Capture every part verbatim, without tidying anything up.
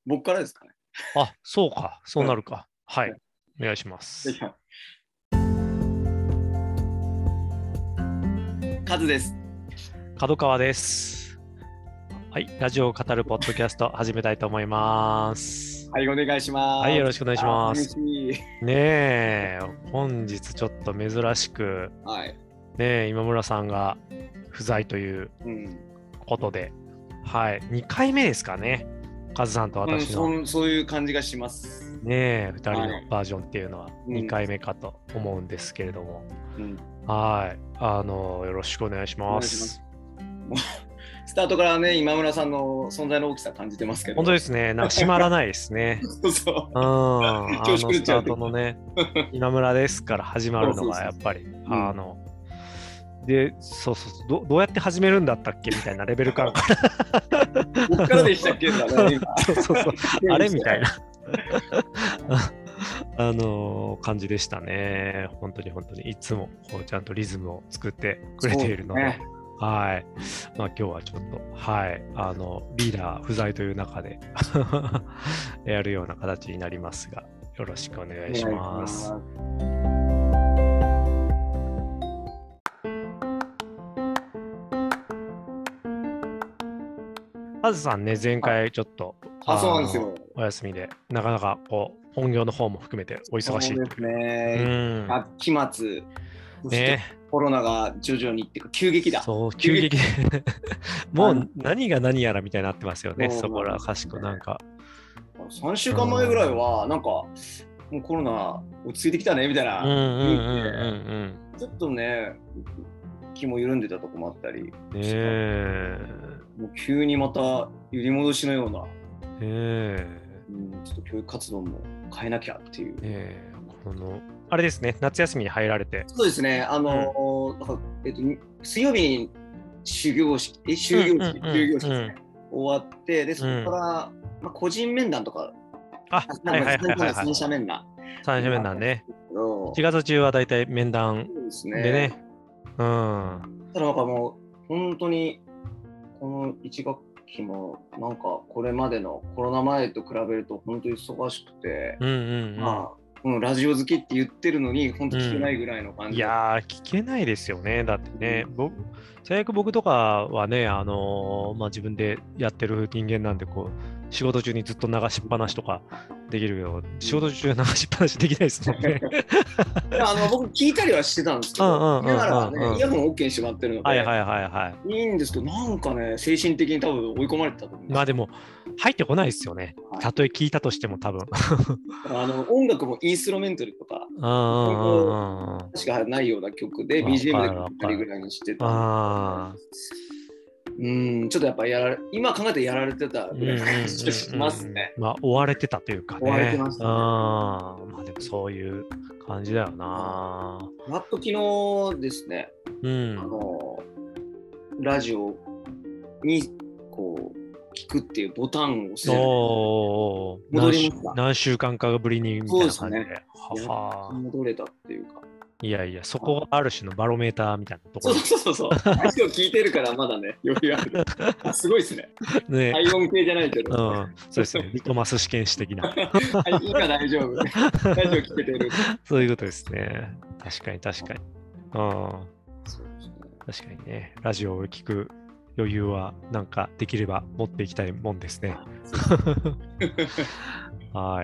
僕からですかね。 あ、そうか。そうなるか。はい。お願いします。 カズです。 角川です。はい。ラジオを語るポッドキャスト始めたいと思います。 はい、お願いします。 はい、よろしくお願いします。 ねえ、本日ちょっと珍しく、 はい、 ねえ、今村さんが不在ということで、うん、はい。にかいめですかね。カズさんと私の、 うん、そ, そういう感じがします。 ねえ、ふたりのバージョンっていうのはにかいめかと思うんですけれども、うん、はい。あの、よろしくお願いします。 スタートからね、今村さんの存在の大きさ感じてますけど。 本当ですね。なんか閉まらないですね。 そうそう。 うん。あのスタートのね、今村ですから始まるのがやっぱり、あの、で、そうそうど、どうやって始めるんだったっけみたいなレベル感から。 僕からでしたっけだね、今。 そうそうそう。あれみたいな。あのー、感じでしたね。本当に本当にいつもこうちゃんとリズムを作ってくれているので。はい。まあ今日はちょっと、はい。あの、リーダー不在という中でやるような形になりますが、よろしくお願いします。カズさんね、前回ちょっと、 あ、そうなんですよ。 お休みで、なかなかこう、本業の方も含めてお忙しい。 そうですね。期末、ね、コロナが徐々にっていうか急激だ。 そう、急激で。もう何が何やらみたいになってますよね、そこらかしこなんか。 さんしゅうかんまえぐらいは、なんか、もうコロナ落ち着いてきたねみたいな。ちょっとね、気も緩んでたとこもあったり。ねえ。もう急にまた揺り戻しのような。えー、うん、ちょっと教育活動も変えなきゃっていう。 えー、このあれですね、夏休みに入られて。 そうですね、あの、うん、えっと、水曜日に終業式、え終業式、終業式ですね、終わって、でそこから、うん、まあ、個人面談とか、 あ、はいはいはいはい、 三者面談。 三者面談ね。しちがつ中はだいたい面談でね。うん。 ただなんかもう本当にこのいち学期もなんかこれまでのコロナ前と比べると本当に忙しくて、うんうんうん、まあ、うん、ラジオ好きって言ってるのに本当聞けないぐらいの感じ、うん、 いやー聞けないですよね。だってね、うん、僕最悪僕とかはね、あのーまあ、自分でやってる人間なんでこう仕事中にずっと流しっぱなしとかできるけど、仕事中流しっぱなしできないですもんね。 あの僕聞いたりはしてたんですけど、だからね、イヤホン OK にしてもらってるので、 はいはいはいはい。 いいんですけど、なんかね、精神的に多分追い込まれてたと思うんです。 まあでも、入ってこないですよね。たとえ聞いたとしても多分。 あの音楽もインストロメンタルとか、確かないような曲で ビージーエム でかけたりぐらいにしてた。うん、ちょっとやっぱやられ、今考えてやられてたぐらいの感じがしますね。 まあ、追われてたというかね。 追われてましたね。 あまあでもそういう感じだよな。 やっと昨日ですね、うん、あのラジオにこう聞くっていうボタンを押せる。戻りました。 何週間かぶりにみたいな感じで。 そうですね。はは戻れたっていうか。 いやいや、そこがある種のバロメーターみたいなところ。 そうそうそうそう。ラジオ聞いてるからまだね、余裕ある。あ、すごいですね。ね、体温計じゃないけど。 うん、そうですね。リトマス試験紙的な。 はい、今大丈夫。ラジオ聞けてる。 そういうことですね。確かに確かに。うん。そうですね。確かにね。ラジオを聞く余裕はなんかできれば持っていきたいもんですね。はい。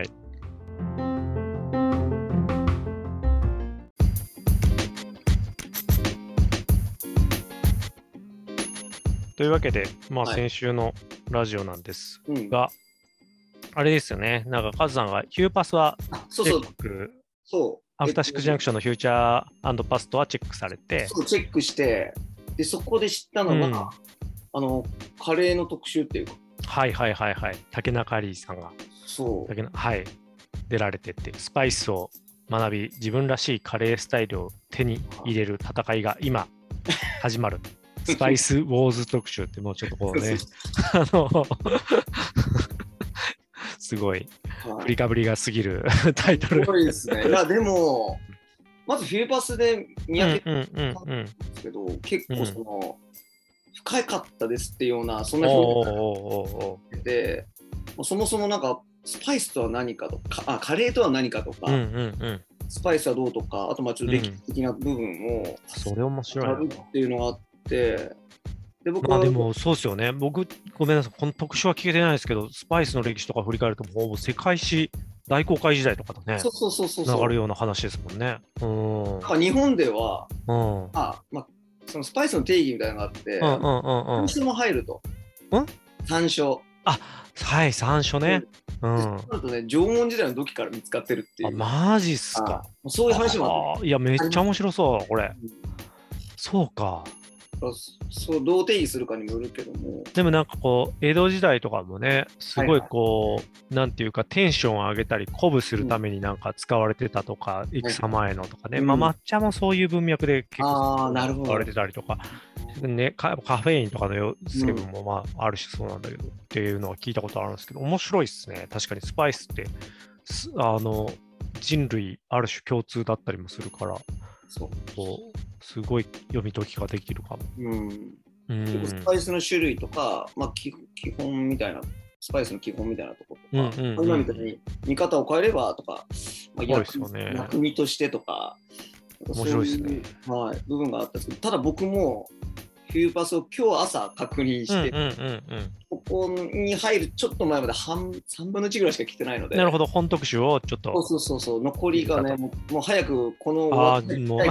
というわけで、まあ、先週のラジオなんですが、はい、うん、あれですよね、なんかカズさんがヒューパスはチェック、 そうアフターシックスジャンクションのフューチャー&パストはチェックされて、 そうチェックして、でそこで知ったのが、うん、あのカレーの特集っていうか、 はいはいはいはい、竹中里さんが、 そう竹はい、出られてって、スパイスを学び、自分らしいカレースタイルを手に入れる戦いが今始まる。スパイスウォーズ特集ってもうちょっとこうね、あのすごい振りかぶりが過ぎるタイトル。 すごいですね。いやでもまずフィルパスで見分けたんですけど、うんうんうんうん、結構その、うん、深かったですっていうようなそんな表現で、 そもそもなんかスパイスとは何かとか、あカレーとは何かとか、 うんうんうん、 スパイスはどうとか、あとまあちょっと歴史的な部分もそれ面白いあるっていうのがあって、で僕はまあでもそうですよね。僕、ごめんなさい、この特集は聞けてないですけど、スパイスの歴史とか振り返ると、ほぼ世界史大航海時代とかとね、 そうそうそうそうそう、 流るような話ですもんね。うん。 なんか日本では、 うん。 あまあ、そのスパイスの定義みたいなのがあって、 うんうんうんうん。 山椒も入ると。 ん山椒。 あ、はい、山椒ね。うん。 そうなるとね、縄文時代の土器から見つかってるっていあ、 う。 マジっすか。 あそういう話もああいや、めっちゃ面白そう、これ。 る。 そうか。 そう、どう定義するかにもよるけども。 でもなんかこう、江戸時代とかもね、すごいこう、なんていうか、テンションを上げたり、鼓舞するためになんか使われてたとか、戦前のとかね、まあ抹茶もそういう文脈で結構使われてたりとか、ね、カカフェインとかの成分もまあある種そうなんだけど、っていうのは聞いたことあるんですけど、面白いですね。確かにスパイスって、あの、人類ある種共通だったりもするから、 そうこうすごい読み解きができるかも。 うんうん、 スパイスの種類とか、まあ、基本みたいな、スパイスの基本みたいなところとか、うんうんうん、今みたいに見方を変えればとか、まあ、薬, ね、薬味としてとか、 面白いですね。 はい、部分があったんですけど、ただ僕もフューパスを今日朝確認して、うんうんうんうん、ここに入るちょっと前まで半さんぶんのいちぐらいしか来てないので、 なるほど、本特集をちょっと。 そうそうそう、残りがね、もう、もう早くこの終わってもう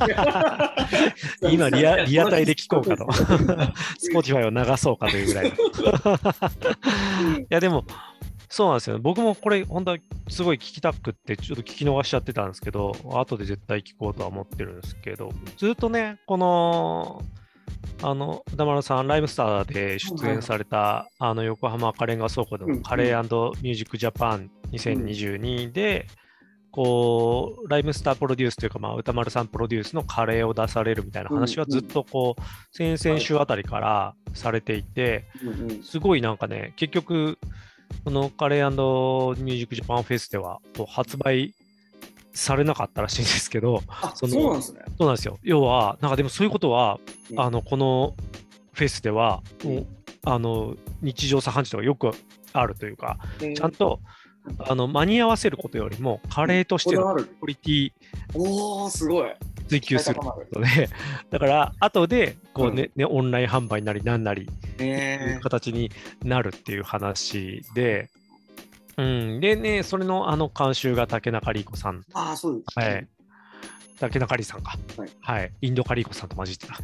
今リア、リアタイで聞こうかと、Spotify を流そうかというぐらい。いや、でも、そうなんですよね。僕もこれ、本当はすごい聞きたくって、ちょっと聞き逃しちゃってたんですけど、後で絶対聞こうとは思ってるんですけど、ずっとね、この、あの歌丸さん、ライムスターで出演された、あの横浜赤レンガ倉庫でのカレー&ミュージックジャパンにせんにじゅうにで、こうライムスタープロデュースというか、まあ、歌丸さんプロデュースのカレーを出されるみたいな話はずっとこう、先々週あたりからされていて、すごいなんかね、結局、このカレー&ミュージックジャパンフェスでは発売されなかったらしいんですけど、 そのそうなんですね。 そうなんですよ。要は、なんかでもそういうことは、うん、あのこのフェスでは、うん、あの日常茶飯事とかよくあるというか、えー、ちゃんとあの間に合わせることよりも、カレーとしてのクオリティを追求することで、だから後でこうね、うん、ねオンライン販売なりなんなりっていう形になるっていう話で。うん、でね、それのあの監修が竹中里子さん。 ああ、そうです、 はい。竹中里さんか。はい。はい、インドカリコさんと混じってた。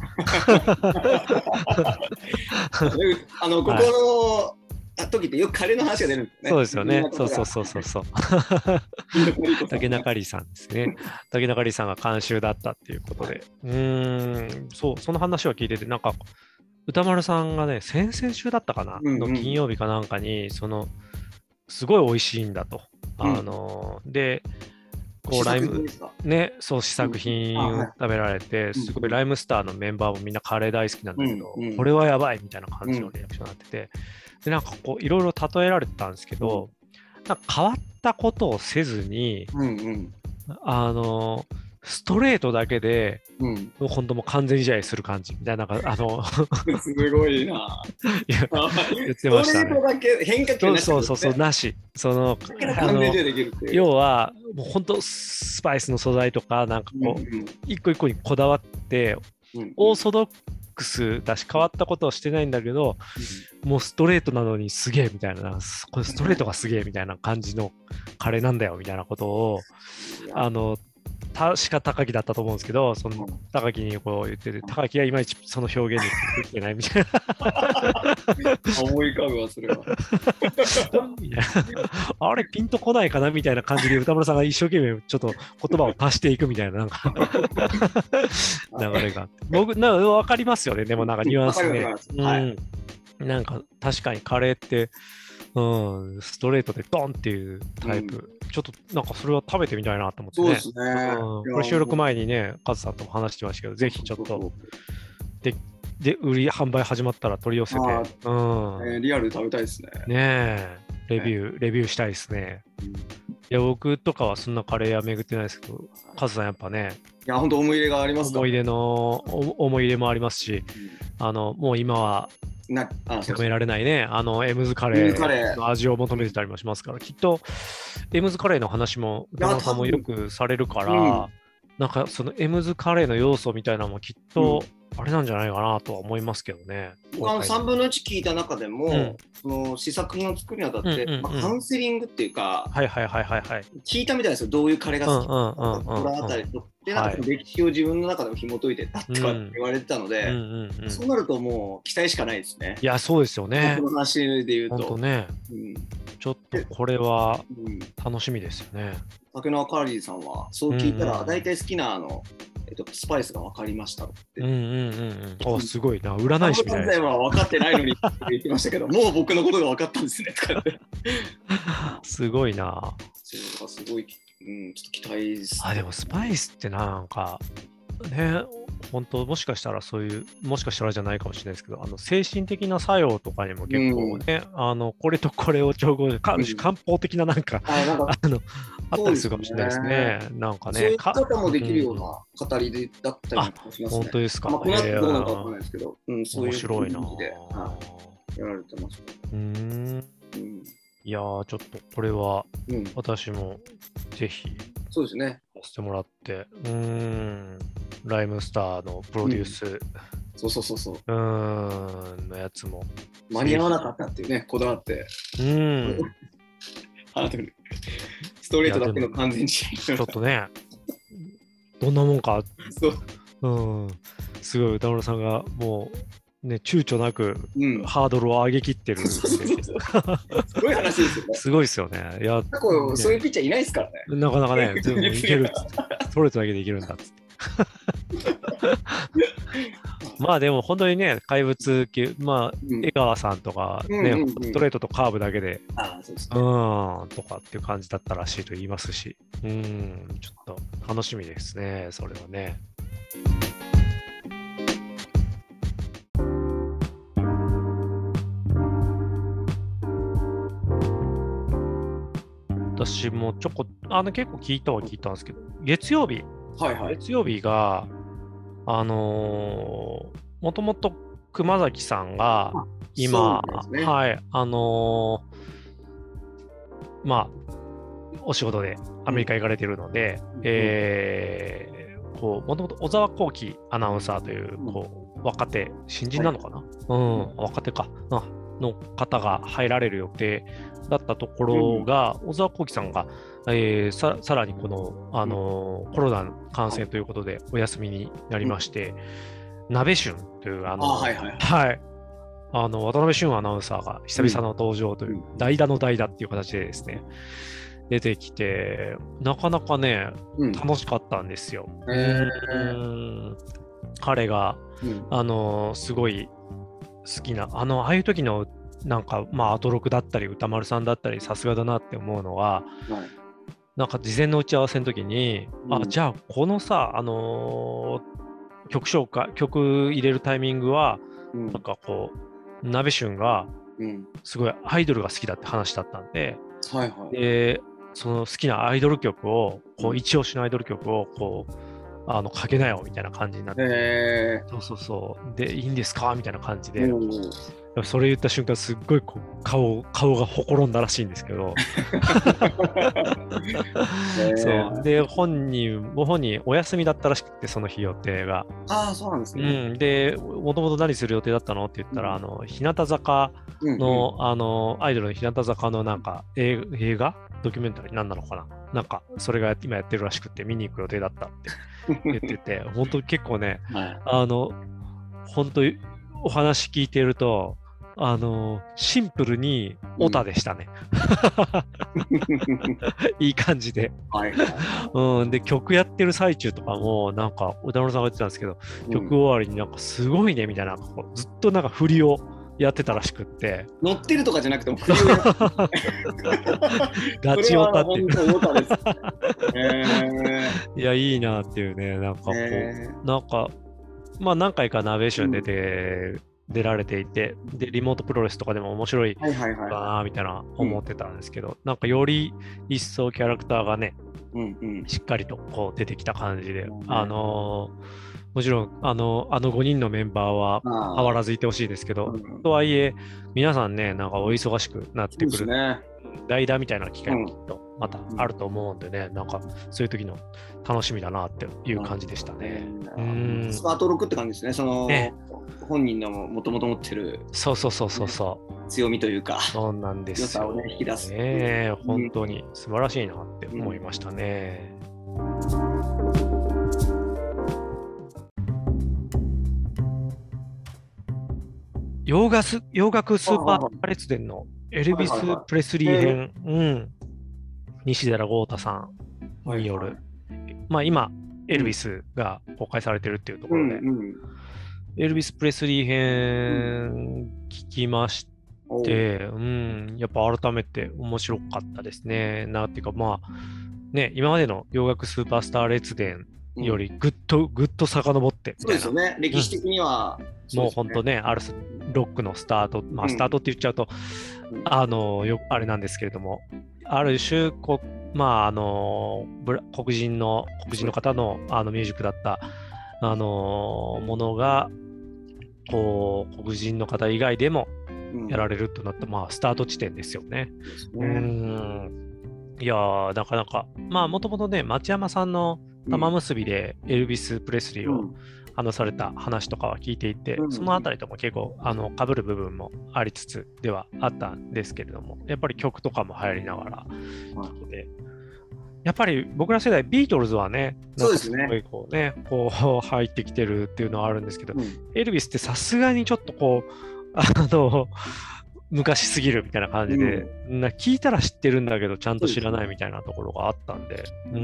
あの、ここの、はい、時ってよくカレーの話が出るんですね。 そうですよね。そうそうそうそうそう。竹中里さんですね。竹中里さんが監修だったっていうことで。うーん、そう、その話は聞いてて、なんか、歌丸さんがね、先々週だったかな、うんうん、の金曜日かなんかに、その、すごい美味しいんだと。うん、あので、こうライム、ね、そう試作品を食べられて、うん、すごいライムスターのメンバーもみんなカレー大好きなんだけど、うん、これはやばいみたいな感じのリアクションになってて、で、なんかこういろいろ例えられてたんですけど、うん、なんか変わったことをせずに、うんうん、あのストレートだけで、うん、もう本当もう完全試合する感じみたいな、なんかあのすごいな。 いや言ってましたね。 ストレートだけ変化球なし、ね、 そうそうそうなし。そのあの要はもう本当スパイスの素材とかなんかこう、うんうん、一個一個にこだわって、うんうん、オーソドックスだし変わったことはしてないんだけど、うん、もうストレートなのにすげえみたいな、これストレートがすげえみたいな感じのカレーなんだよみたいなことをあの確か高木だったと思うんですけど、その高木にこう言ってて、高木はいまいちその表現にできてないみたいな。思い浮かぶわ、それは。 あれ、ピンとこないかなみたいな感じで、歌村さんが一生懸命ちょっと言葉を足していくみたいな、なんか流れが。僕、なんか分かりますよね、でもなんかニュアンスね。はい、うん、なんか確かにカレーって、うん、ストレートでドンっていうタイプ、うん、ちょっとなんかそれは食べてみたいなと思ってね。 そうですね。 うん、これ収録前にね、カズさんとも話してましたけど、ぜひちょっと、で、で売り販売始まったら取り寄せて、うん、えー、リアルで食べたいですね。 ねえ、レビュー、ね、レビューしたいですね。うん、いや、僕とかはそんなカレー屋巡ってないですけど、カズさんやっぱね、 いや、本当思い入れがありますか。 思い出の、思い入れもありますし、うん、あの、もう今は、 なあ認められないね、あのエムズカレーの味を求めてたりもしますから、きっとエムズカレーの話も歌丸さんもよくされるから、うん、なんかそのエムズカレーの要素みたいなのもきっとあれなんじゃないかなとは思いますけどね。 僕あのさんぶんのいち聞いた中でも、うん、その試作品を作るにあたって、うんうんうん、まあ、カウンセリングっていうか、 はいはいはいはいはい、 聞いたみたいですよ、どういうカレーが好きかとかあたりとで、なんか歴史を自分の中でも紐解いてたって言われてたので、うんうんうんうん、そうなるともう期待しかないですね。 いやそうですよね。 この話で言うと。 本当ね、うん、ちょっとこれは楽しみですよね。 竹縄カーリーさんはそう聞いたら大体好きなあの、えっと、スパイスが分かりましたって。 うんうんうんうん。あ、すごいな、占い師みたいな。 は分かってないのにって言ってましたけど、もう僕のことが分かったんですねとかって。 すごいな。 そうすごい、うん、ちょっと期待ですね。 あ、でもスパイスってなんかね、本当もしかしたらそういうもしかしたらじゃないかもしれないですけど、あの精神的な作用とかにも結構ね、うん、あのこれとこれを調合で漢方的ななんか、うん、あのあったりするかもしれないですね。なんかね、 そういう方もできるような語りでだったりもしますね。 本当ですか。 まあ、この後どうなるかわからないですけど、うん、そういう面白いな。 やられてます。 うん。うんいやーちょっとこれは私もぜひそうですねさせてもらって、うーんライムスターのプロデュース、うん、 そうそうそうそううーんのやつも間に合わなかったっていうねこだわってうんストレートだけの完全試合ちょっとねどんなもんかそう、うん、すごい歌丸さんがもうね、躊躇なくハードルを上げきってる、うん、すごい話ですよね。 すごいですよね。いや、ね、 そういうピッチャーいないですからね。 なかなかね、全部いけるっつって、ストレートだけでいけるんだっつって。まあでも本当にね、怪物級、まあ、うん、江川さんとかね、うんうんうん、ストレートとカーブだけで、 あそうですね、 うん、とかっていう感じだったらしいと言いますし、うん、ちょっと楽しみですね、それはね。私もちょこあの結構聞いたは聞いたんですけど、月曜日、 はいはい、 月曜日が、あのー、もともと熊崎さんが今、ね、はい、あのー、まあ、お仕事でアメリカ行かれているので、うん、えー、こう、もともと小沢光輝アナウンサーという、こう、若手、新人なのかな、はい、うん、若手か、の方が入られる予定だったところが、うん、小沢光輝さんが、えー、さ, さらにこの、あのーうん、コロナ感染ということでお休みになりまして、うん、鍋旬というあのあ、はいはいはいはい、あの渡辺俊アナウンサーが久々の登場という、うん、代打の代打っていう形でですね出てきて、なかなかね、うん、楽しかったんですよ。 えー、 うん彼が、うん、あのー、すごい好きなあのああいう時のなんかまあアトロクだったり歌丸さんだったりさすがだなって思うのは、はい、なんか事前の打ち合わせの時に、うん、あじゃあこのさあのー、曲紹介曲入れるタイミングは、うん、なんかこう鍋旬がすごいアイドルが好きだって話だったんで、 うんはいはい、 でその好きなアイドル曲をこう一押しのアイドル曲をこうあのかけなよみたいな感じになって、 えー、 そうそうそうでいいんですかみたいな感じで、うん、それ言った瞬間すっごいこう顔顔がほころんだらしいんですけどそうで本人ご本人お休みだったらしくてその日予定がああそうなんですね、 うん、でもともと何する予定だったのって言ったら、うん、あの日向坂の、うんうん、あのアイドルの日向坂のなんか映画ドキュメンタリー何なのかななんかそれが今やってるらしくて見に行く予定だったって言ってて本当結構ね、はい、あの本当お話聞いてるとあのシンプルにオタでしたね、うん、いい感じで、 はいうん、で曲やってる最中とかもなんか歌丸さんが言ってたんですけど、うん、曲終わりになんかすごいねみたいなずっとなんか振りをやってたらしくって乗ってるとかじゃなくても振りをガチオタっていうえー、いやいいなっていうねなんかこう、えー、なんかまあ何回かナベーション出て、うん出られていてでリモートプロレスとかでも面白いかなみたいな思ってたんですけど、うん、なんかより一層キャラクターがね、うんうん、しっかりとこう出てきた感じで、うん、あのもちろんあのあのごにんのメンバーは変わらずいてほしいですけど、うん、とはいえ皆さんねなんかお忙しくなってくる、ね、代打みたいな機会もきっとまたあると思うんでね、うん、なんかそういう時の楽しみだなっていう感じでしたね。 うん、スパートろくって感じですね。そのね、本人のもともと持ってるそうそうそうそうそう強みというか、 そうなんですよ。 良さをね引き出すね、本当に素晴らしいなって思いましたね。うん洋楽洋楽スーパー列伝のエルビス・プレスリー編、うん、西寺豪太さんによる、はいはい、まあ今、エルビスが公開されてるっていうところで、うんうん、エルビス・プレスリー編聞きまして、うん、やっぱ改めて面白かったですね。なんていうか、まあ、ね、今までの洋楽スーパースター列伝よりぐっと、ぐっと遡ってみたいな。 そうですよね、歴史的には、 うん、もう本当ね、あるロックのスタート、まあ、スタートって言っちゃうと、うん、あのよあれなんですけれども、ある種こ、まあ、あの黒人の黒人の方のあのミュージックだったあのものがこう黒人の方以外でもやられるとなった、うん、まあ、スタート地点ですよね。うん、いやーなかなかまあもともとね町山さんの玉結びでエルビス・プレスリーを、うん話された話とかは聞いていて、うん、そのあたりとも結構あの被る部分もありつつではあったんですけれども、やっぱり曲とかも流行りながら、うん、でやっぱり僕ら世代ビートルズはね、 そうですね、 なんかすごいこうね、こう入ってきてるっていうのはあるんですけど、うん、エルビスってさすがにちょっとこうあの昔すぎるみたいな感じで、うん、な聞いたら知ってるんだけどちゃんと知らないみたいなところがあったんで、うん、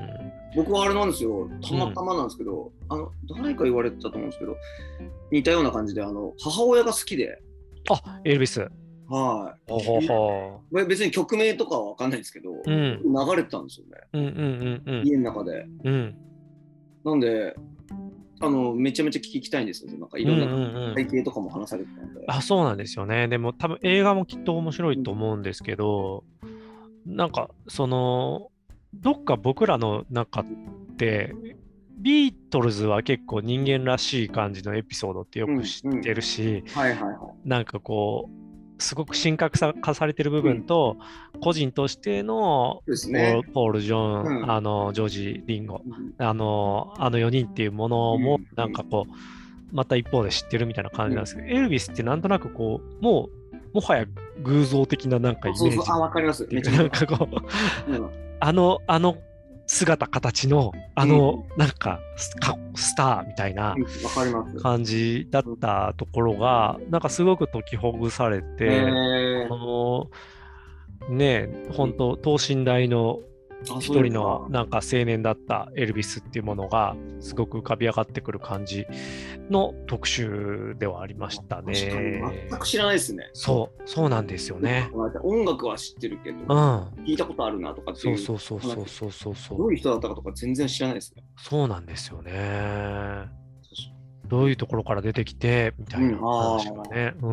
僕はあれなんですよ、たまたまなんですけど、うん、あの誰か言われてたと思うんですけど、似たような感じであの母親が好きで、 あ、エルビス、 はい、 ほほほ別に曲名とかは分かんないんですけど、うん、流れてたんですよね、 うんうんうんうん、 家の中で、 うん、 なんであのめちゃめちゃ聞きたいんですよ。なんかいろんな背景とかも話されてたんで、うんうんうん。 あ、そうなんですよね。でも多分映画もきっと面白いと思うんですけど、うん、なんかそのどっか僕らの中ってビートルズは結構人間らしい感じのエピソードってよく知ってるし、なんかこうすごく神格化されてる部分と、うん、個人としてのポール、ね、ポールジョン、うん、あのジョージ・リンゴ、うん、あのあのよにんっていうものもなんかこうまた一方で知ってるみたいな感じなんですけど、うん、エルビスってなんとなくこうもうもはや偶像的ななんかイメージ、そうそう、 あ、わかります。めちゃなんかこう、うん、あのあの姿形のあの、うん、なんかスターみたいな感じだったところが、なんかすごく解きほぐされて、あのね、本当等身大の一人のなんか青年だったエルビスっていうものがすごく浮かび上がってくる感じの特集ではありましたね。 全く知らないですね。 そう、そうなんですよね。 音楽は知ってるけど、うん、聞いたことあるなとかっていう。 そうそうそうそうそうそう。 どういう人だったかとか全然知らないですね。 そうなんですよね。どういうところから出てきてみたいな話がね。うん、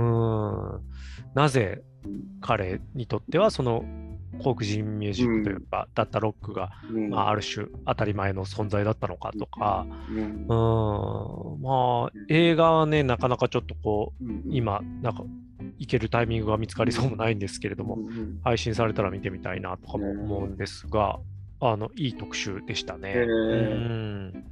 なぜ彼にとってはその黒人ミュージックというか、うん、だったロックが、うんまあ、ある種当たり前の存在だったのかとか、うん、うんまあ映画はねなかなかちょっとこう、うん、今なんか行けるタイミングが見つかりそうもないんですけれども、うん、配信されたら見てみたいなとかも思うんですが、あのいい特集でしたね。うん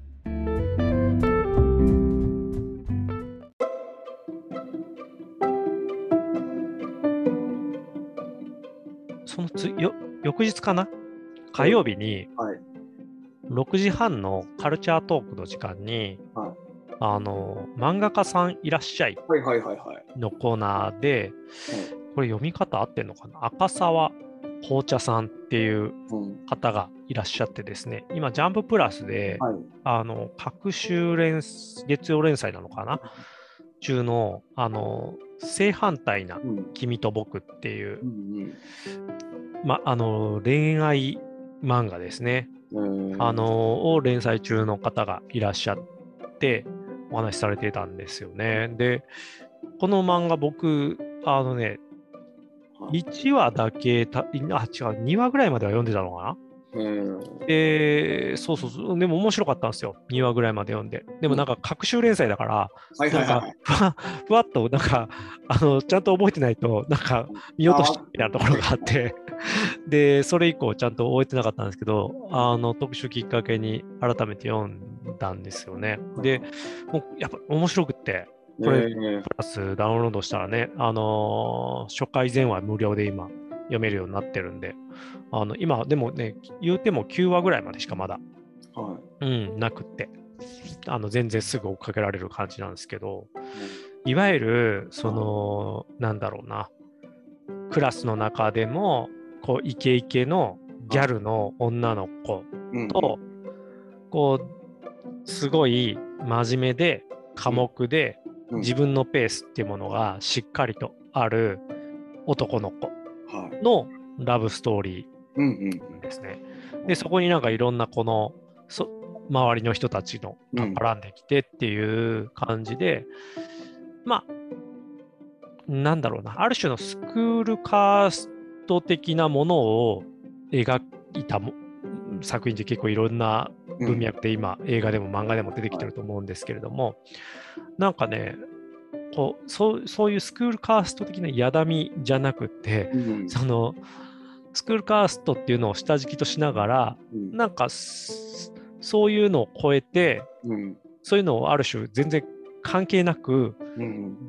そのつよ翌日かな火曜日にろくじはんのカルチャートークの時間に、はい、あの漫画家さんいらっしゃいのコーナーで、はいこれ読み方合ってんのかな赤沢紅茶さんっていう方がいらっしゃってですね、今ジャンププラスで、はい、あの各週連月曜連載なのかな中のあの正反対な君と僕っていう、うんうんま、あの恋愛漫画ですね、あのを連載中の方がいらっしゃってお話しされてたんですよね。でこの漫画僕あのねいちわだけたあ違うにわぐらいまでは読んでたのかなで、そうそうそう、でも面白かったんですよ。にわぐらいまで読んで。でもなんか、隔週連載だから、なんか、ふわっと、なんか、あの、ちゃんと覚えてないと、なんか、見落としたみたいなところがあって、で、それ以降、ちゃんと覚えてなかったんですけど、あの、特集きっかけに改めて読んだんですよね。で、もう、やっぱ面白くって、これ、プラスダウンロードしたらね、あのー、初回全話無料で今、読めるようになってるんで、あの今でもね、言うてもきゅうわぐらいまでしかまだ、はい、うん、なくって、あの全然すぐ追っかけられる感じなんですけど、うん、いわゆるその、うん、なんだろうな、クラスの中でもこうイケイケのギャルの女の子と、うん、こうすごい真面目で寡黙で、うん、自分のペースっていうものがしっかりとある男の子のラブストーリーですね。で、そこになんかいろんなこのそ周りの人たちのが絡んできてっていう感じで、うん、まあ、なんだろうな、ある種のスクールカースト的なものを描いたも作品って結構いろんな文脈で今、うん、映画でも漫画でも出てきてると思うんですけれども、はい、なんかね、こうそうそういうスクールカースト的なやだみじゃなくて、うん、そのスクールカーストっていうのを下敷きとしながら、うん、なんかそういうのを超えて、うん、そういうのをある種全然関係なく、うん、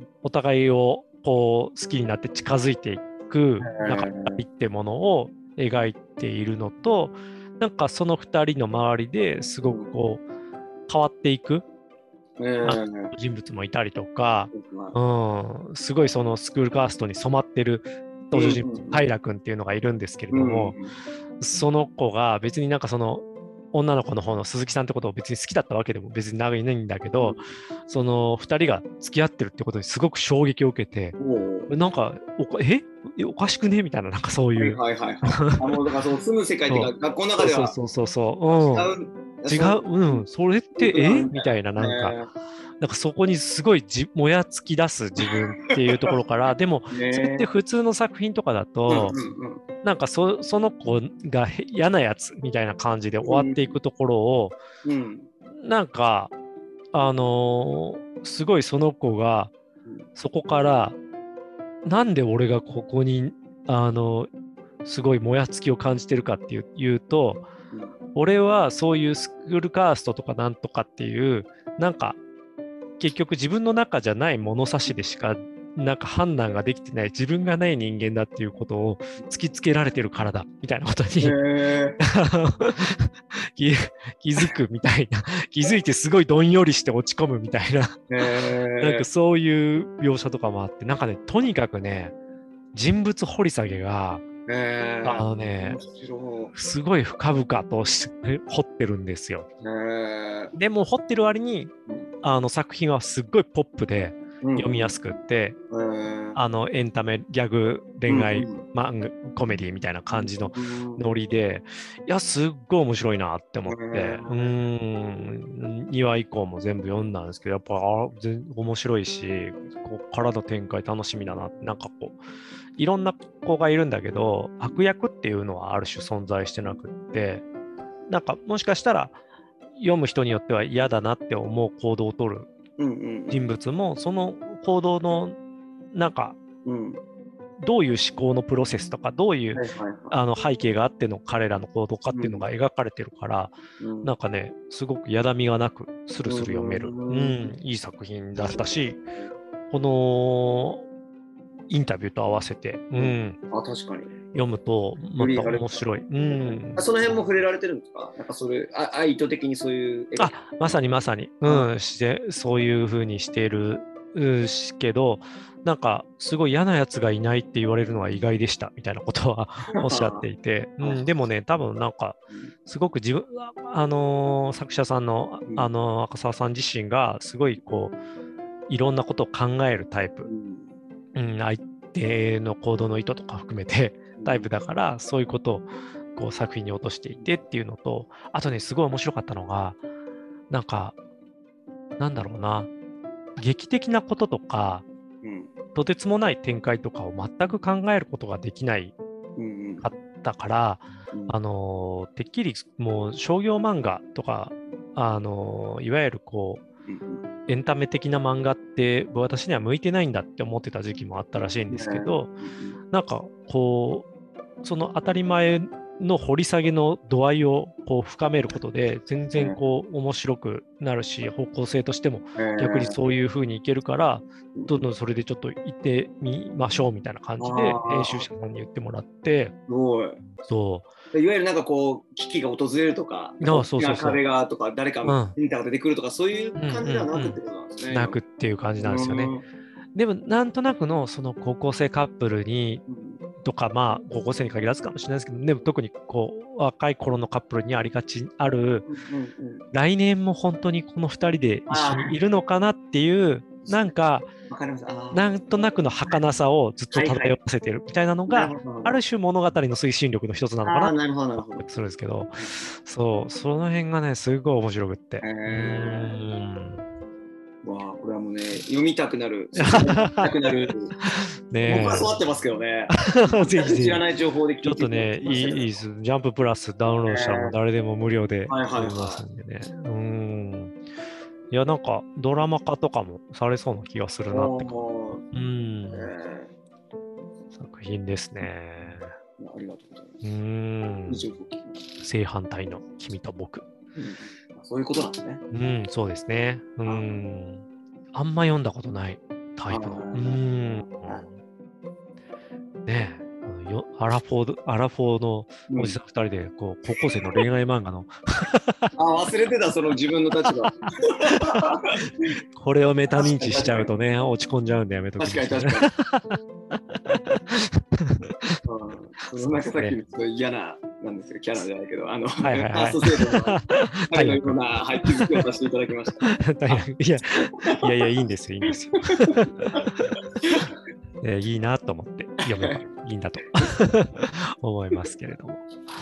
お互いをこう好きになって近づいていく中にってものを描いているのと、なんかそのふたりの周りですごくこう変わっていく、えー、人物もいたりとか、うん、すごいそのスクールカーストに染まってる登場人物、平君っていうのがいるんですけれども、うん、その子が別になんかその女の子の方の鈴木さんってことを別に好きだったわけでも別にないんだけど、うん、そのふたりが付き合ってるってことにすごく衝撃を受けて、なんかおえおかしくねみたいな、なんかそういう。 はいはいはい、はい、あのだからその住む世界っていうか学校の中ではそうそうそうそう、うん、違う、うん、それってえみたいな、なんか、なんかそこにすごいじもやつき出す自分っていうところから、でも、それって普通の作品とかだと、なんか そ, その子が嫌なやつみたいな感じで終わっていくところを、なんか、あのー、すごいその子が、そこから、なんで俺がここに、あのすごいもやつきを感じてるかっていういうと、俺はそういうスクールカーストとかなんとかっていうなんか結局自分の中じゃない物差しでしかなんか判断ができてない自分がない人間だっていうことを突きつけられてるからだみたいなことに気, 気づくみたいな、気づいてすごいどんよりして落ち込むみたいななんかそういう描写とかもあって、なんかね、とにかくね、人物掘り下げがえー、あのね、すごい深々と掘ってるんですよ。えー、でも掘ってる割に、あの作品はすっごいポップで読みやすくって、うん、あのエンタメ、ギャグ、恋愛、うん漫画、コメディみたいな感じのノリで、いや、すっごい面白いなって思って、うん、にわ以降も全部読んだんですけど、やっぱあ全面白いし、ここからの展開楽しみだなって、なんかこう、いろんな子がいるんだけど、悪役っていうのはある種存在してなくって、なんかもしかしたら読む人によっては嫌だなって思う行動を取る人物も、その行動のなんか、うん、どういう思考のプロセスとか、どういう、はいはいはい、あの背景があっての彼らの行動かっていうのが描かれてるから、うん、なんかね、すごくやだみがなくスルスル読める、うん、うん、いい作品だったし、このインタビューと合わせて、うん、 あ、確かに読むとまた面白い。うん、 その辺も触れられてるんですか？なんかそれああ意図的にそういうあまさにまさに、うん、してそういう風にしているしけど、なんかすごい嫌なやつがいないって言われるのは意外でしたみたいなことはおっしゃっていて、うん、でもね、多分なんかすごく自分、あのー、作者さんの、あのー、赤澤さん自身がすごいこういろんなことを考えるタイプ、うん、相手の行動の意図とか含めてタイプだから、そういうことをこう作品に落としていてっていうのと、あとね、すごい面白かったのが、なんかなんだろうな、劇的なこととか、うん、とてつもない展開とかを全く考えることができないかったから、 あのてっきりもう商業漫画とか、あのいわゆるこう、うん、エンタメ的な漫画って私には向いてないんだって思ってた時期もあったらしいんですけど、うん、なんかこうその当たり前の掘り下げの度合いをこう深めることで全然こう面白くなるし、方向性としても逆にそういう風にいけるから、どんどんそれでちょっと行ってみましょうみたいな感じで編集者さんに言ってもらって、 そういわゆるなんかこう危機が訪れるとか、大きな壁がとか誰か見たが出てくるとか、そういう感じではなくってことなんですね。 なくっていう感じなんですよね。でもなんとなくのその高校生カップルにとか、まあ高校生に限らずかもしれないですけど、でも特にこう若い頃のカップルにありがちある、来年も本当にこのふたりで一緒にいるのかなっていうなんかなんとなくの儚さをずっと漂わせてるみたいなのがある種物語の推進力の一つなのかなとするんですけど、そうその辺がねすごい面白くって。 わあ、これはもうね、読みたくなる。読みたくなる。ね、僕はそうなってますけどね。ぜひぜひ知らない情報で聞いてちょっとね、いいです。ジャンププラスダウンロードしたらもう誰でも無料で読めますんでね。うん。いや、なんかドラマ化とかもされそうな気がするなって。うん。作品ですね。 ありがとうございます。 うん。正反対の君と僕。 そういうことなんですね。 うん、そうですね。うん。あんま読んだことないタイプの。うん。ねえ、よアラフォー、アラフォーのおじさんふたりで、こう、高校生の恋愛漫画の。 あ、忘れてた、その自分の立場。 これをメタ認知しちゃうとね、落ち込んじゃうんでやめとく。 確かに確かに。そのなんかさっきのちょっと嫌な、なんですよ、キャラじゃないけど、あの、ファーストセーブの彼のような、はい、気づきをさせていただきました。 いや、いやいや、いいんですよ、いいんですよ。えー、いいなと思って読めばいいんだと思いますけれども。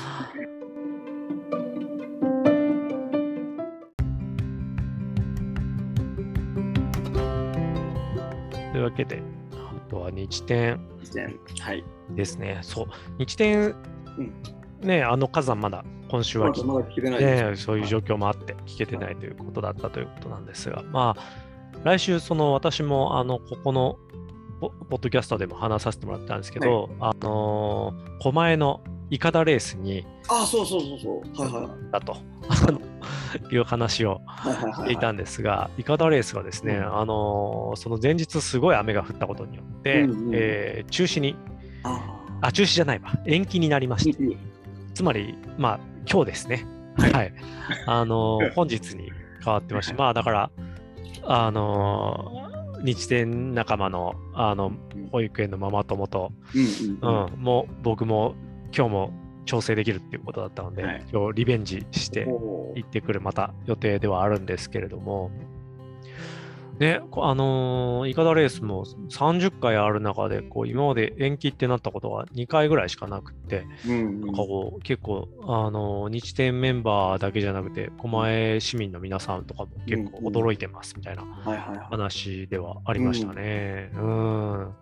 というわけで、あとは日展ですね。そう、日展、うん、ね、あの火山まだ今週は、 まだまだ聞けてないです、 ね、そういう状況もあって聞けてないということだったということなんですが、まあ、来週、その私もあのここのポッドキャストでも話させてもらったんですけど、はい、あのー、狛江のイカダレースに、 あ、そうそうそうそう、はいはい、 だという話をしていたんですが、イカダレースがですね、うん、あのー、その前日すごい雨が降ったことによって、うんうん、えー、中止にあ、あ、中止じゃないわ、延期になりまして、うん、つまり、まあ、今日ですね、はい、はい、あのー、本日に変わってまして、まあ、だから、あのー、日展仲間のあの保育園のママ友と、うんうんうんうん、もう僕も今日も調整できるっていうことだったので、はい、今日リベンジして行ってくるまた予定ではあるんですけれども、ね、あのー、イカダレースもさんじゅっかいある中でこう今まで延期ってなったことはにかいぐらいしかなくて、うんうん、なんかこう結構、あのー、日展メンバーだけじゃなくて狛江市民の皆さんとかも結構驚いてますみたいな話ではありましたね。うんうん、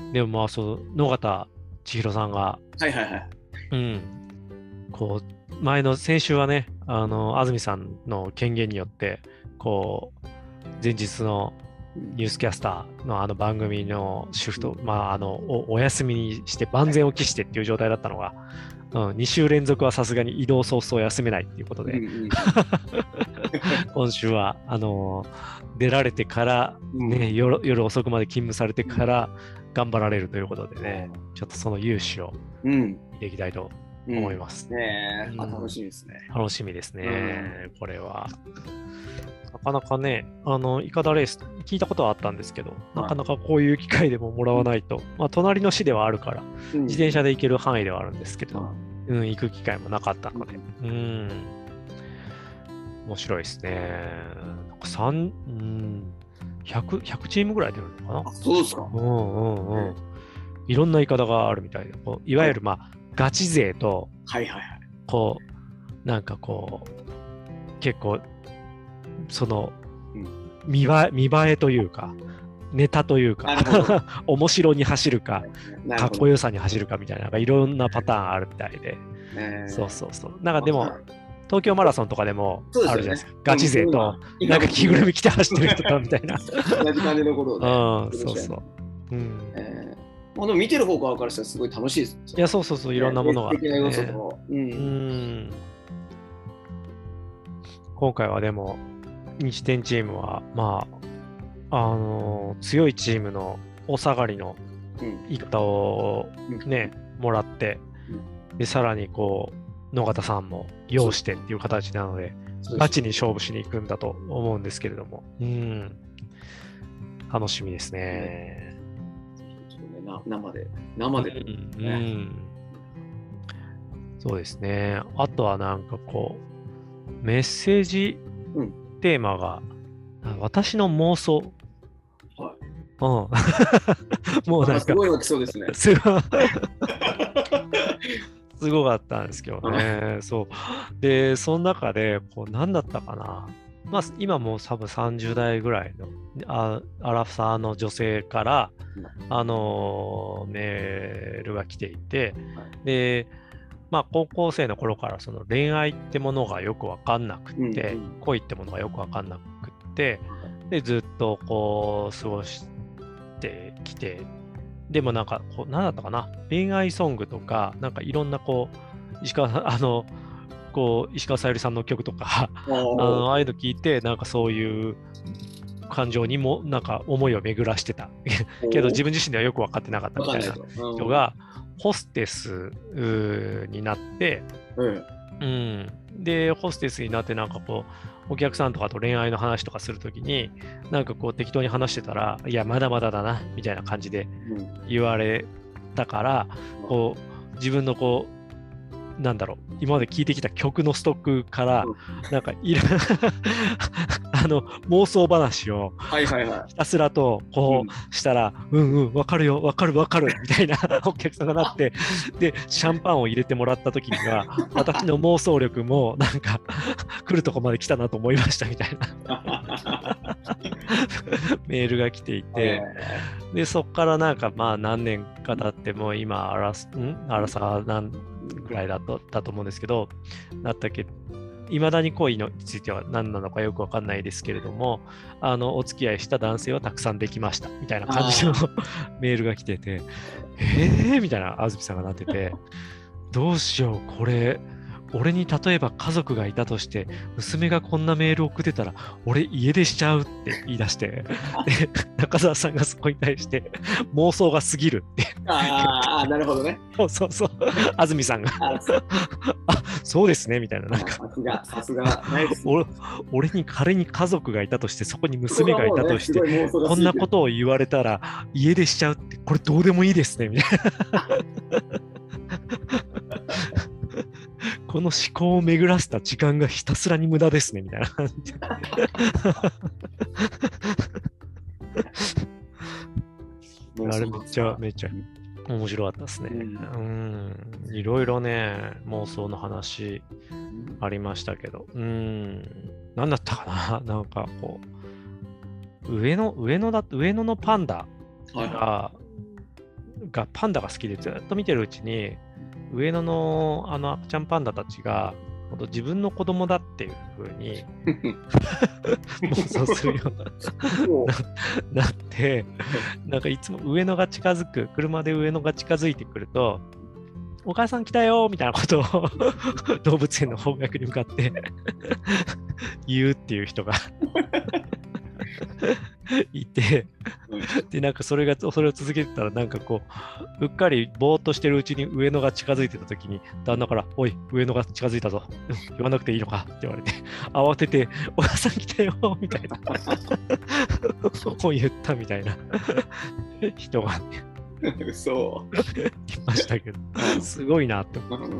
でもまあそう野方千尋さんが、 はいはいはい、 うん、こう前の先週はね、あの安住さんの権限によってこう前日のニュースキャスターのあの番組のシフト、まあ、あの お, お休みにして万全を期してっていう状態だったのが、うん、に週連続はさすがに移動早々休めないっていうことで、うんうん、今週はあの出られてから、ね、うん、夜, 夜遅くまで勤務されてから頑張られるということでね、うん、ちょっとその勇姿を見ていきたいと思います。 うんねうん、楽しみですね。 楽しみですね、うん、これは。なかなかね、あのイカダレース聞いたことはあったんですけど、なかなかこういう機会でももらわないと、まあ、隣の市ではあるから、うん、自転車で行ける範囲ではあるんですけど、うん、行く機会もなかったので、うん、面白いですね。なんかさん、うん、ひゃく、ひゃくチームぐらい出るのかな。 あ、そうですか。 うんうんうん。いろんなイカダがあるみたいで、こういわゆる、まあ、はい、ガチ勢と、 はいはいはい、 こう、なんかこう、結構、その見栄え、見栄えというか、 ネタというか面白に走るかかっこよさに走るかみたいな、なんかいろんなパターンあるみたいで、えー、そうそうそう。なんかでも東京マラソンとかでもあるじゃないですか、ね、ガチ勢となんか着ぐるみ着て走ってる人とみたいな同じ感じのことをね、 うん、そうそう、うんえー、まあ、でも見てる方側からしたらすごい楽しいです。 いや、そうそうそう、いろんなものが、ね、 的な要素と、うん、うん、今回はでも日展チームはまああのー、強いチームのお下がりの言い方をね、うん、もらって、うん、でさらにこう野方さんも要してっていう形なので、ガチに勝負しに行くんだと思うんですけれども、うん、楽しみですね。 生で、生で、ね、うんうん。 そうですね。あとはなんかこう、メッセージテーマが、うん、私の妄想。 はい。 うん。もうなんか、 すごい起きそうですね。 すごい。すごかったんですけどね。そう。で、その中で、こう、何だったかな。まあ、今もう多分さんじゅう代ぐらいのあアラフサーの女性から、うん、あのー、メールが来ていて、はい、で、まあ、高校生の頃からその恋愛ってものがよく分かんなくって、うんうん、恋ってものがよく分かんなくって、で、ずっとこう、過ごしてきて、でもなんかこう、何だったかな、恋愛ソングとか、なんかいろんなこう、石川さん、あの、こう石川さゆりさんの曲とかあのああいうの聞いて、なんかそういう感情にもなんか思いを巡らしてたけど自分自身ではよく分かってなかったみたいな人がホステスになって、うんうん、でホステスになってなんかこうお客さんとかと恋愛の話とかするときになんかこう適当に話してたら、いやまだまだだなみたいな感じで言われたから、こう自分のこうなんだろう、今まで聴いてきた曲のストックからなんかいろあの妄想話をひたすらとこうしたら、うんうん分かるよ分かる分かるみたいなお客さんがなって、でシャンパンを入れてもらった時には私の妄想力もなんか来るとこまで来たなと思いましたみたいなメールが来ていて、でそこからなんかまあ何年か経っても今アラスんアラサーなんぐらいだとだと思うんですけど、だったっけ、いまだに恋については何なのかよく分かんないですけれども、あのお付き合いした男性はたくさんできましたみたいな感じのメールが来てて、えーみたいな安住さんがなってて、どうしようこれ俺に例えば家族がいたとして娘がこんなメール送ってたら俺家出しちゃうって言い出してで中澤さんがそこに対して妄想が過ぎるってああなるほどねそうそうそう安住さんがあそうですねみたいな、なんかさすがさすがナイス俺, 俺に仮に家族がいたとしてそこに娘がいたとして、ね、こんなことを言われたら家出しちゃうってこれどうでもいいですねみたいなこの思考を巡らせた時間がひたすらに無駄ですねみたいな感じであれめっちゃめっちゃ面白かったですね。うん、うん、いろいろね妄想の話ありましたけど、うん、何だったかな、なんかこう上野上野だ上野のパンダが、はい、がパンダが好きでずっと見てるうちに。上野のあの赤ちゃんパンダたちが自分の子供だっていう風に妄想するようななってなんかいつも上野が近づく車で上野が近づいてくるとお母さん来たよみたいなことを動物園の方角に向かって言うっていう人がいてでなんかそれがそれを続けてたらなんかこううっかりぼーっとしてるうちに上野が近づいてた時に旦那から「おい上野が近づいたぞ言わなくていいのか」って言われて慌てて「お母さん来たよ」みたいなこう言ったみたいな人がそういましたけどすごいなって思って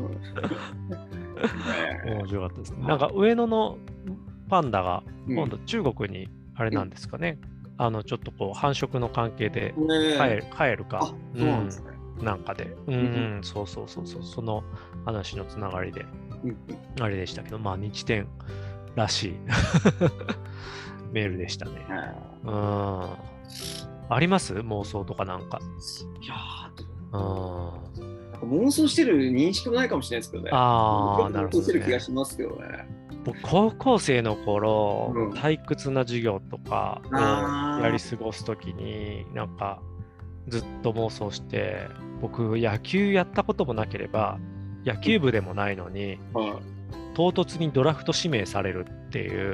面白かったですね。なんか上野のパンダが今度中国にあれなんですかね、うん、あのちょっとこう繁殖の関係で帰る、帰るか、 そうなんですね、 うん、なんかで、うん、うん、そうそうそうそう、その話のつながりで、うん、あれでしたけど、まあ日展らしいメールでしたね。うん、 あります妄想とかなんか。 いやー、 うん、妄想してる認識もないかもしれないですけどね。 ああ、なるほど、ね。 妄想してる気がしますけどね。 僕、高校生の頃、 うん、 退屈な授業とかをやり過ごすときに、なんか、ずっと妄想して、僕、野球やったこともなければ、野球部でもないのに、うん、唐突にドラフト指名されるっていう。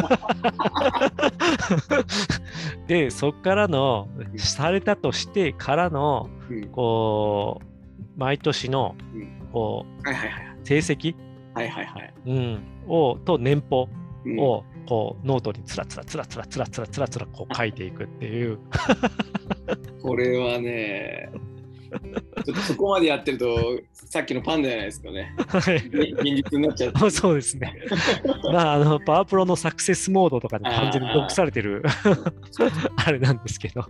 で、そっからの、されたとしてからの、こう、毎年の、こう、成績、 はいはいはい。 うん、をと年俸をこうノートにつらつらつらつらつらつらつらつらこう書いていくっていう。 これはね、ちょっとそこまでやってるとさっきのパンダじゃないですかね。現実になっちゃう。 そうですね。まああのパワープロのサクセスモードとかで完全に毒されてるあれなんですけど。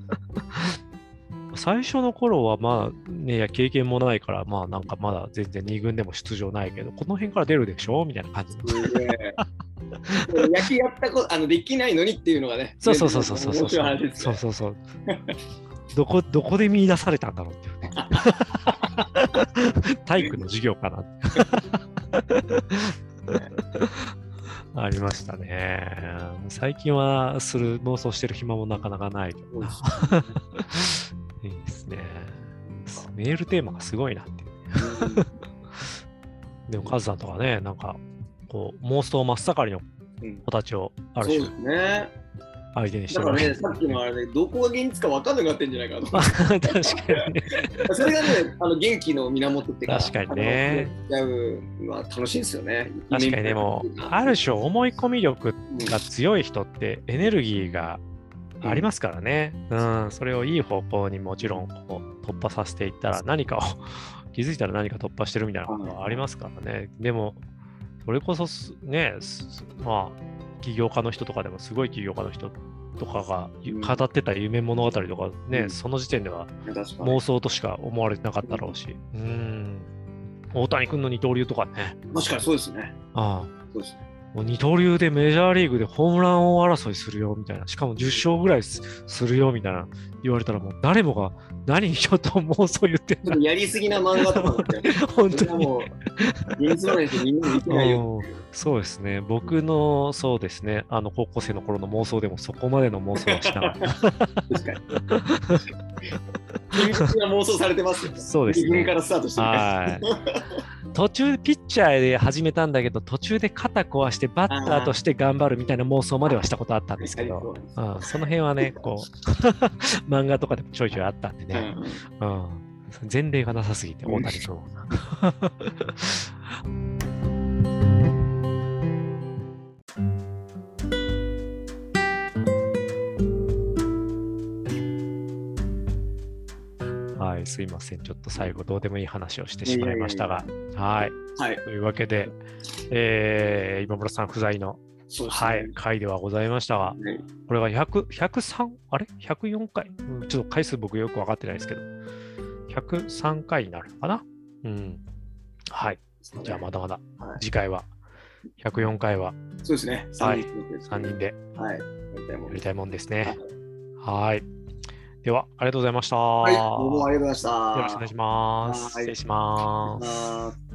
最初の頃はまあね、経験もないから、まあなんかまだ全然に軍でも出場ないけど、この辺から出るでしょみたいな感じで。 野球やったこと、あのできないのにっていうのがね。 そうそうそうそうそうそう。そうそうそう。どこ、どこで見出されたんだろうっていうね。体育の授業かなって。ありましたね。最近はする妄想してる暇もなかなかないけどな。いいですね。メールテーマがすごいなっていう。でもカズさんとかね、なんかこう妄想真っ盛りの子たちをある種、うん、そうですね。相手にしてだからね、さっきのあれで、どこが現実か分かんなくなってんじゃないかなと。確かにね。 それがね、あの元気の源っていうか、 確かにね。 やうのは楽しいんですよね。 確かにでも、ある種思い込み力が強い人ってエネルギーがありますからね。うん、うん、それをいい方向にもちろんこう突破させていったら、何かを気づいたら何か突破してるみたいなことはありますからね。でも、それこそね、まあ、起業家の人とかでもすごい起業家の人とかが語ってた夢物語とかね、うん、その時点では妄想としか思われてなかったろうし、うん、大谷君の二刀流とかね。 確かにそうですね。 ああ、 そうですね。 もう二刀流でメジャーリーグでホームラン王争いするよみたいな、しかもじゅっ勝ぐらい す, するよみたいな言われたら、もう誰もが何にちょっと妄想言ってんのやりすぎな漫画とかって、 本当にもう現実までみんな見てないよ。 そうですね。僕のそうですね、あの高校生の頃の妄想でもそこまでの妄想はしなかった。 確かに。厳密な妄想されてますよね。 そうですね。 自分からスタートしてる、ね。 はい。途中ピッチャーで始めたんだけど、途中で肩壊してバッターとして頑張るみたいな妄想まではしたことあったんですけど、うん、その辺はね、こう漫画とかでもちょいちょいあったんでね、うん、うん、前例がなさすぎて大谷君。はい、すいません。ちょっと最後どうでもいい話をしてしまいましたが、はい。 はい、 というわけで、えー、今村さん不在の、ね、はい、回ではございましたが、はい、これがひゃく、ひゃくさん、あれ ?ひゃくよん 回、うん、ちょっと回数僕よく分かってないですけど、ひゃくさんかいになるのかな。うん。はい。じゃあまだまだ、はい、次回は、ひゃくよんかいは、 そうですね。 はい。さんにんで、 はい。やりたいもんですね。はい。では、ありがとうございました。 はい、どうもありがとうございました。 よろしくお願いします。失礼します。